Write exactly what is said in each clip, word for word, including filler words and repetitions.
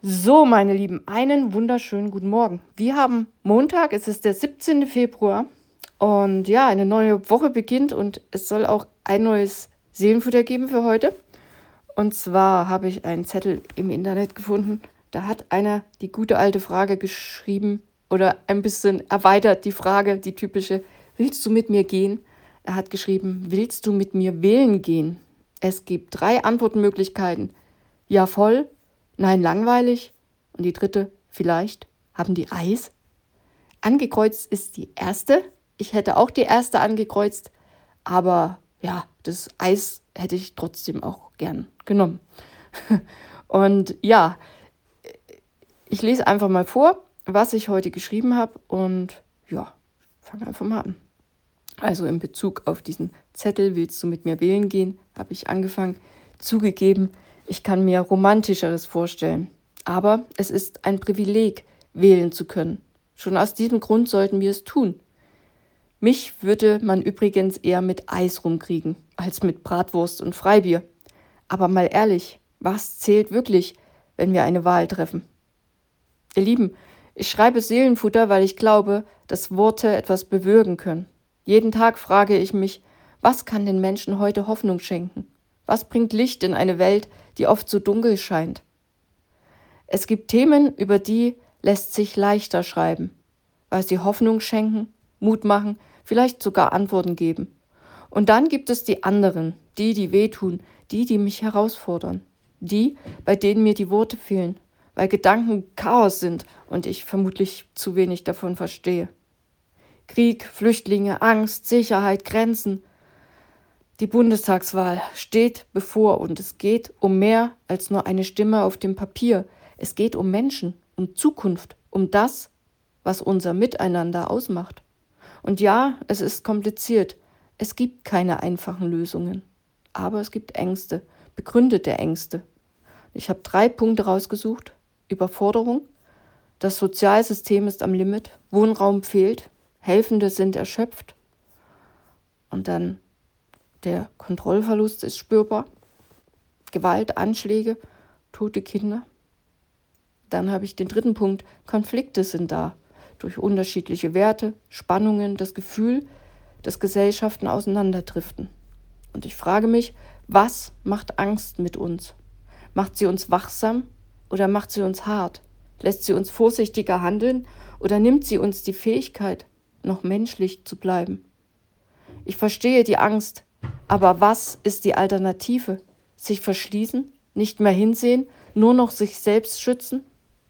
So, meine Lieben, einen wunderschönen guten Morgen. Wir haben Montag, es ist der siebzehnte Februar und ja, eine neue Woche beginnt und es soll auch ein neues Seelenfutter geben für heute. Und zwar habe ich einen Zettel im Internet gefunden. Da hat einer die gute alte Frage geschrieben oder ein bisschen erweitert die Frage, die typische, willst du mit mir gehen? Er hat geschrieben, willst du mit mir wählen gehen? Es gibt drei Antwortmöglichkeiten. Ja, voll. Nein, langweilig. Und die dritte, vielleicht, haben die Eis? Angekreuzt ist die erste. Ich hätte auch die erste angekreuzt, aber ja, das Eis hätte ich trotzdem auch gern genommen. Und ja, ich lese einfach mal vor, was ich heute geschrieben habe und ja, fange einfach mal an. Also in Bezug auf diesen Zettel, willst du mit mir wählen gehen, habe ich angefangen, zugegeben, ich kann mir Romantischeres vorstellen. Aber es ist ein Privileg, wählen zu können. Schon aus diesem Grund sollten wir es tun. Mich würde man übrigens eher mit Eis rumkriegen, als mit Bratwurst und Freibier. Aber mal ehrlich, was zählt wirklich, wenn wir eine Wahl treffen? Ihr Lieben, ich schreibe Seelenfutter, weil ich glaube, dass Worte etwas bewirken können. Jeden Tag frage ich mich, was kann den Menschen heute Hoffnung schenken? Was bringt Licht in eine Welt, die oft so dunkel scheint? Es gibt Themen, über die lässt sich leichter schreiben, weil sie Hoffnung schenken, Mut machen, vielleicht sogar Antworten geben. Und dann gibt es die anderen, die, die wehtun, die, die mich herausfordern, die, bei denen mir die Worte fehlen, weil Gedanken Chaos sind und ich vermutlich zu wenig davon verstehe. Krieg, Flüchtlinge, Angst, Sicherheit, Grenzen. Die Bundestagswahl steht bevor und es geht um mehr als nur eine Stimme auf dem Papier. Es geht um Menschen, um Zukunft, um das, was unser Miteinander ausmacht. Und ja, es ist kompliziert. Es gibt keine einfachen Lösungen. Aber es gibt Ängste, begründete Ängste. Ich habe drei Punkte rausgesucht. Überforderung. Das Sozialsystem ist am Limit. Wohnraum fehlt. Helfende sind erschöpft. Und dann der Kontrollverlust ist spürbar. Gewalt, Anschläge, tote Kinder. Dann habe ich den dritten Punkt. Konflikte sind da. Durch unterschiedliche Werte, Spannungen, das Gefühl, dass Gesellschaften auseinanderdriften. Und ich frage mich, was macht Angst mit uns? Macht sie uns wachsam oder macht sie uns hart? Lässt sie uns vorsichtiger handeln oder nimmt sie uns die Fähigkeit, noch menschlich zu bleiben? Ich verstehe die Angst, aber was ist die Alternative? Sich verschließen, nicht mehr hinsehen, nur noch sich selbst schützen?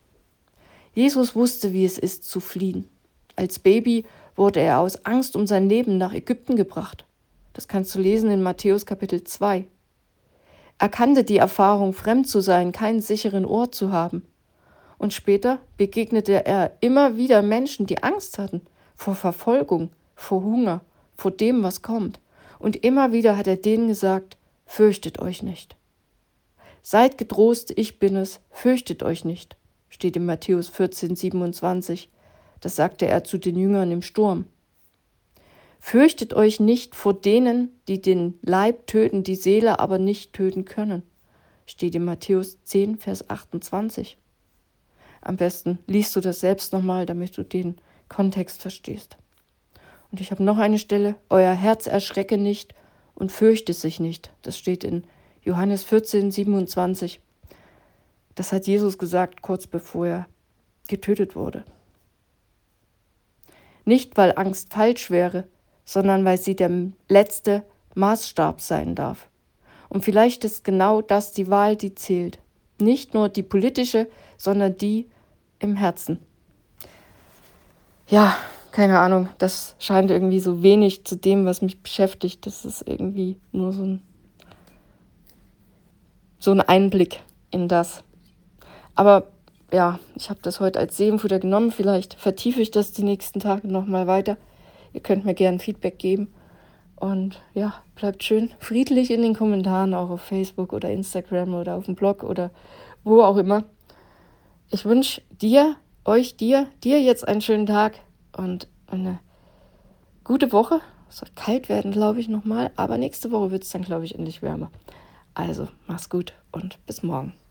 Jesus wusste, wie es ist, zu fliehen. Als Baby wurde er aus Angst um sein Leben nach Ägypten gebracht. Das kannst du lesen in Matthäus Kapitel zwei. Er kannte die Erfahrung, fremd zu sein, keinen sicheren Ort zu haben. Und später begegnete er immer wieder Menschen, die Angst hatten vor Verfolgung, vor Hunger, vor dem, was kommt. Und immer wieder hat er denen gesagt, fürchtet euch nicht. Seid getrost, ich bin es, fürchtet euch nicht, steht in Matthäus vierzehn, siebenundzwanzig. Das sagte er zu den Jüngern im Sturm. Fürchtet euch nicht vor denen, die den Leib töten, die Seele aber nicht töten können, steht in Matthäus zehn, Vers achtundzwanzig. Am besten liest du das selbst nochmal, damit du den Kontext verstehst. Und ich habe noch eine Stelle, euer Herz erschrecke nicht und fürchte sich nicht. Das steht in Johannes vierzehn, siebenundzwanzig. Das hat Jesus gesagt, kurz bevor er getötet wurde. Nicht, weil Angst falsch wäre, sondern weil sie der letzte Maßstab sein darf. Und vielleicht ist genau das die Wahl, die zählt. Nicht nur die politische, sondern die im Herzen. Ja, keine Ahnung, das scheint irgendwie so wenig zu dem, was mich beschäftigt. Das ist irgendwie nur so ein, so ein Einblick in das. Aber ja, ich habe das heute als Seelenfutter genommen. Vielleicht vertiefe ich das die nächsten Tage nochmal weiter. Ihr könnt mir gerne Feedback geben. Und ja, bleibt schön friedlich in den Kommentaren, auch auf Facebook oder Instagram oder auf dem Blog oder wo auch immer. Ich wünsche dir, euch, dir, dir jetzt einen schönen Tag und eine gute Woche. Es soll kalt werden, glaube ich, nochmal. Aber nächste Woche wird es dann, glaube ich, endlich wärmer. Also, mach's gut und bis morgen.